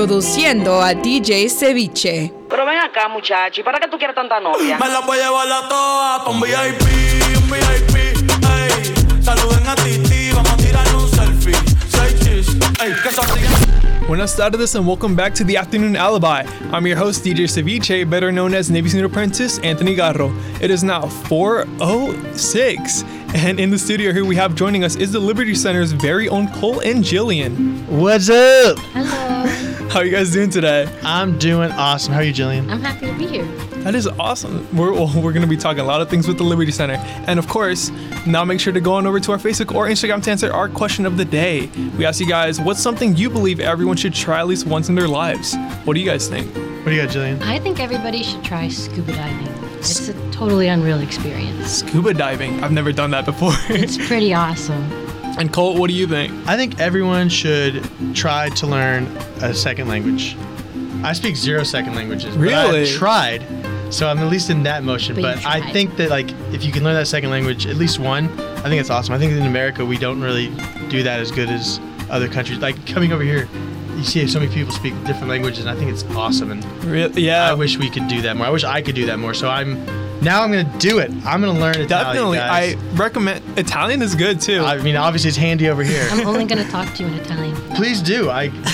Introduciendo a DJ Ceviche. Pero ven acá, muchacho, ¿y para qué tú quieres tanta novia? Me la voy a llevar a todas pa' un VIP, ey. Saluden a Titi, vamos a tirar un selfie. Say cheese, ey, que son Buenas tardes and welcome back to the Afternoon Alibi. I'm your host, DJ Ceviche, better known as Navy SEAL apprentice Anthony Garro. It is now 4:06, and in the studio here we have joining us is the Liberty Center's very own Cole and Jillian. What's up? Hello. How are you guys doing today? I'm doing awesome. How are you, Jillian? I'm happy to be here. That is awesome. We're going to be talking a lot of things with the Liberty Center. And of course, now make sure to go on over to our Facebook or Instagram to answer our question of the day. We asked you guys, what's something you believe everyone should try at least once in their lives? What do you guys think? What do you got, Jillian? I think everybody should try scuba diving. It's a totally unreal experience. Scuba diving. I've never done that before. It's pretty awesome. And Colt, what do you think? I think everyone should try to learn a second language. I speak 0 second languages. Really? But I've tried, so I'm at least in that motion. But you But I tried. think that if you can learn that second language, at least one, I think it's awesome. I think in America we don't really do that as good as other countries. Like coming over here, you see so many people speak different languages, and I think it's awesome. And Yeah. I wish we could do that more. I wish I could do that more. So I'm gonna do it. I'm gonna learn Italian. Definitely. Guys. I recommend Italian is good too. I mean, obviously it's handy over here. I'm only going to talk to you in Italian. Please do.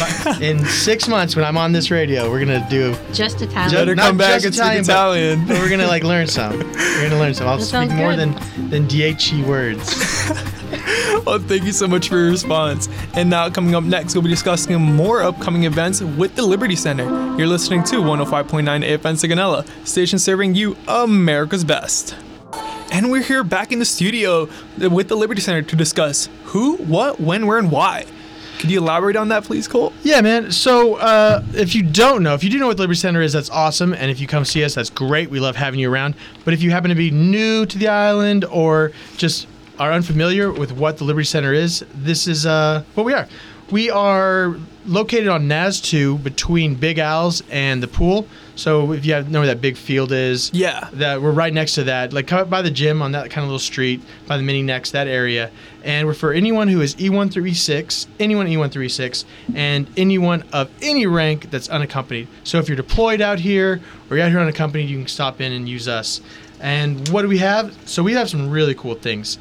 In 6 months when I'm on this radio, we're gonna do. Just Italian. Better not come back just and speak Italian, Italian. But we're gonna learn some. We're gonna learn some. I'll That speak sounds more good. than DHE words. Well, thank you so much for your response. And now coming up next, we'll be discussing more upcoming events with the Liberty Center. You're listening to 105.9 AFN Sigonella, station serving you America's best. And we're here back in the studio with the Liberty Center to discuss who, what, when, where, and why. Could you elaborate on that, please, Cole? Yeah, man. So if you do know what the Liberty Center is, that's awesome. And if you come see us, that's great. We love having you around. But if you happen to be new to the island or just are unfamiliar with what the Liberty Center is, this is what we are. We are located on NAS 2 between Big Al's and the pool. So if you know where that big field is, Yeah. that we're right next to that, like come up by the gym on that kind of little street, by the mini next, that area. And we're for anyone who is E1 through E6, anyone E1 through E6, and anyone of any rank that's unaccompanied. So if you're deployed out here or you're out here unaccompanied, you can stop in and use us. And what do we have? So we have some really cool things.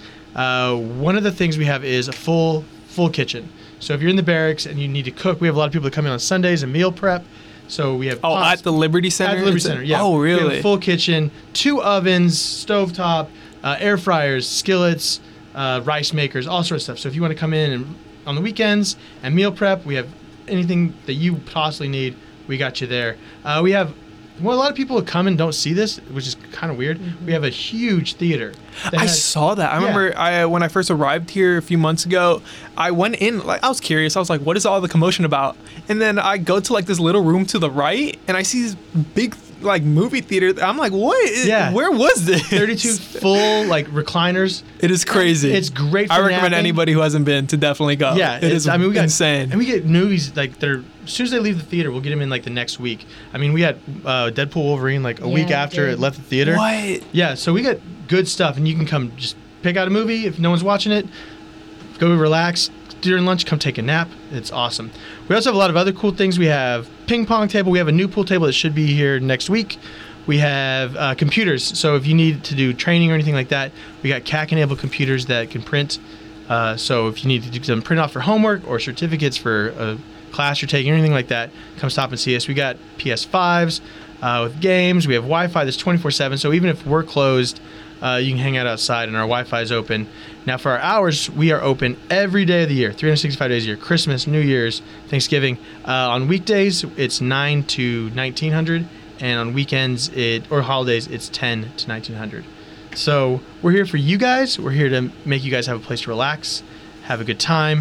One of the things we have is a full kitchen. So if you're in the barracks and you need to cook, we have a lot of people that come in on Sundays and meal prep. So we have pots. At the Liberty Center? At the Liberty Center, yeah. Oh, We have really? a full kitchen, 2 ovens, stovetop, air fryers, skillets, rice makers, all sorts of stuff. So if you want to come in and on the weekends and meal prep, we have anything that you possibly need, we got you there. We have, a lot of people come and don't see this, which is kind of weird. We have a huge theater. I saw that. I remember when I first arrived here a few months ago, I went in, I was curious. I was like, what is all the commotion about? And then I go to this little room to the right, and I see this big movie theater. I'm like, what? Yeah. Where was this? 32 full recliners. It is crazy. It's great for I recommend napping. anybody who hasn't been to definitely go. Yeah, it is we got insane. And we get movies they're as soon as they leave the theater, we'll get them in the next week. I mean, we had Deadpool Wolverine a week after we it did. left the theater. What? Yeah, so we got good stuff, and you can come just pick out a movie if no one's watching it. Go relax during lunch. Come take a nap. It's awesome. We also have a lot of other cool things. We have ping pong table. We have a new pool table that should be here next week. We have computers. So if you need to do training or anything like that, we got CAC-enabled computers that can print. So if you need to do some print off for homework or certificates for a class you're taking or anything like that, come stop and see us. We got PS5s with games. We have Wi-Fi that's 24/7. So even if we're closed, you can hang out outside and our Wi-Fi is open. Now for our hours, we are open every day of the year, 365 days a year, Christmas, New Year's, Thanksgiving. On weekdays, it's 9 to 1900. And on weekends or holidays, it's 10 to 1900. So we're here for you guys. We're here to make you guys have a place to relax, have a good time.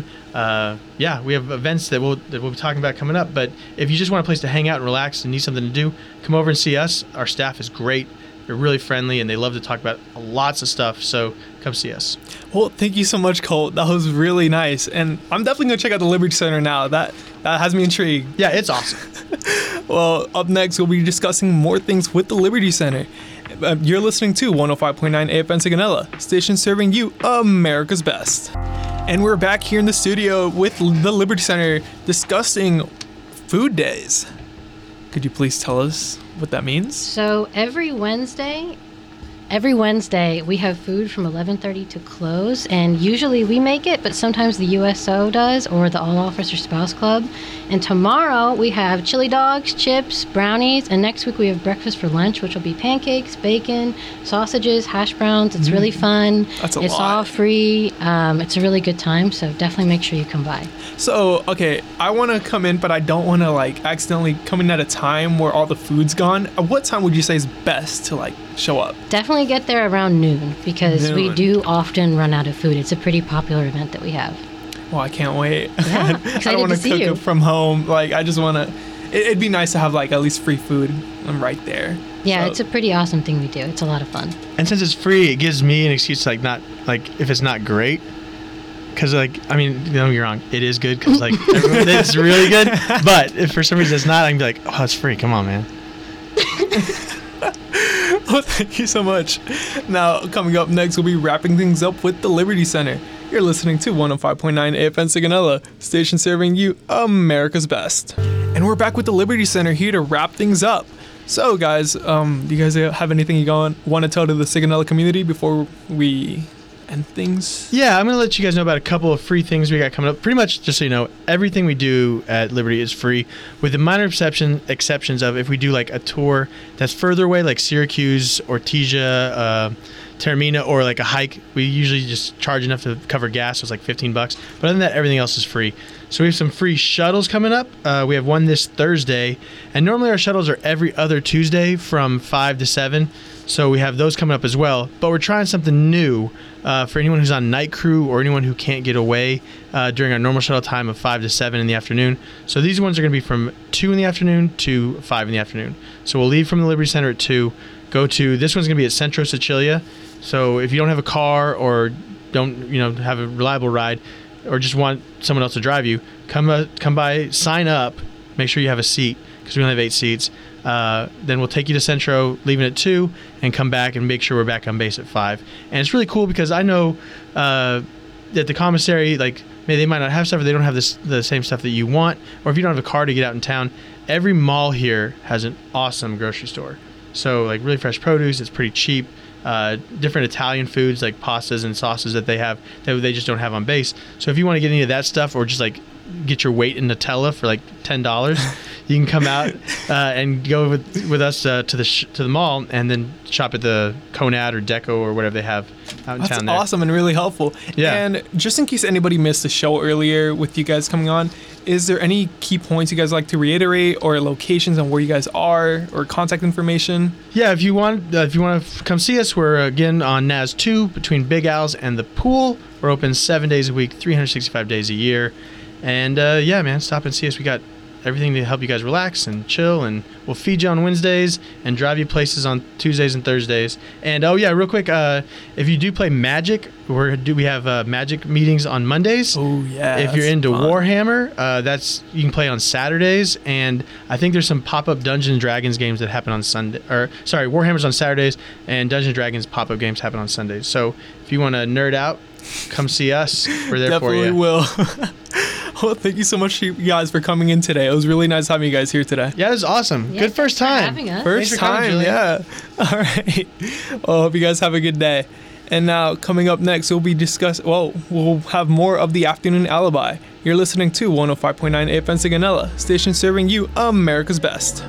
We have events that we'll be talking about coming up. But if you just want a place to hang out and relax and need something to do, come over and see us. Our staff is great. They're really friendly, and they love to talk about lots of stuff. So come see us. Well, thank you so much, Colt. That was really nice. And I'm definitely going to check out the Liberty Center now. That has me intrigued. Yeah, it's awesome. Well, up next, we'll be discussing more things with the Liberty Center. You're listening to 105.9 AFN Sigonella, station serving you America's best. And we're back here in the studio with the Liberty Center discussing Food Days. Could you please tell us what that means? So every Wednesday we have food from 11:30 to close, and usually we make it, but sometimes the USO does, or the All Officer Spouse Club. And tomorrow we have chili dogs, chips, brownies, and next week we have breakfast for lunch, which will be pancakes, bacon, sausages, hash browns. It's really fun. That's a it's lot. all free. It's a really good time, so definitely make sure you come by. So, okay, I want to come in, but I don't want to like accidentally come in at a time where all the food's gone. At what time would you say is best to like show up? Definitely get there around noon, because we Noon. do often run out of food. It's a pretty popular event that we have. Well, I can't wait. Yeah, I excited don't want to to see cook you. it from home. Like, I just want to. It'd be nice to have like at least free food. I'm right there. Yeah, So- it's a pretty awesome thing we do. It's a lot of fun. And since it's free, it gives me an excuse to like not like if it's not great. Because like I mean, don't get me wrong, it is good because like it's really good. But if for some reason it's not, I can be like, oh, it's free. Come on, man. Well, thank you so much. Now, coming up next, we'll be wrapping things up with the Liberty Center. You're listening to 105.9 AFN Sigonella, station serving you America's best. And we're back with the Liberty Center here to wrap things up. So, guys, do you guys have anything you want to tell to the Sigonella community before we end things? Yeah, I'm going to let you guys know about a couple of free things we got coming up. Pretty much, just so you know, everything we do at Liberty is free, with the minor exceptions of if we do like a tour that's further away, like Syracuse, Ortesia, Taormina, or like a hike. We usually just charge enough to cover gas, so it's like $15. But other than that, everything else is free. So we have some free shuttles coming up. We have one this Thursday, and normally our shuttles are every other Tuesday from 5 to 7. So we have those coming up as well. But we're trying something new for anyone who's on night crew or anyone who can't get away during our normal shuttle time of 5 to 7 in the afternoon. So these ones are going to be from 2 in the afternoon to 5 in the afternoon. So we'll leave from the Liberty Center at 2. Go to, this one's going to be at Centro Sicilia. So if you don't have a car or don't have a reliable ride or just want someone else to drive you, come by, sign up, make sure you have a seat because we only have 8 seats. Then we'll take you to Centro, leaving at 2, and come back and make sure we're back on base at 5. And it's really cool because I know that the commissary, like, maybe they might not have stuff or they don't have the same stuff that you want, or if you don't have a car to get out in town, every mall here has an awesome grocery store. So, like, really fresh produce, it's pretty cheap. Different Italian foods like pastas and sauces that they have that they just don't have on base. So if you want to get any of that stuff or just like get your weight in Nutella for like $10, you can come out and go with us to the mall and then shop at the Conad or Deco or whatever they have out in That's town there. awesome and really helpful. Yeah. And just in case anybody missed the show earlier with you guys coming on, is there any key points you guys like to reiterate, or locations on where you guys are, or contact information? Yeah, if you want to come see us, we're again on NAS 2 between Big Al's and the pool. We're open 7 days a week, 365 days a year. And yeah, man, stop and see us. We got everything to help you guys relax and chill, and we'll feed you on Wednesdays and drive you places on Tuesdays and Thursdays. And oh yeah, real quick, if you do play Magic, we have Magic meetings on Mondays. Oh yeah. If you're that's into fun. Warhammer, you can play on Saturdays, and I think there's some pop-up Dungeons and Dragons games that happen on Sunday. Or sorry, Warhammer's on Saturdays, and Dungeons and Dragons pop-up games happen on Sundays. So if you want to nerd out, come see us. We're there for Definitely you. will. Well, thank you so much, you guys, for coming in today. It was really nice having you guys here today. Yeah, it was awesome. Yeah, Good first thanks for time. having us. First Thanks for coming, time, Julia. yeah. All right. Well, hope you guys have a good day. And now, coming up next, we'll have more of the Afternoon Alibi. You're listening to 105.9 AFN Sigonella, station serving you America's best.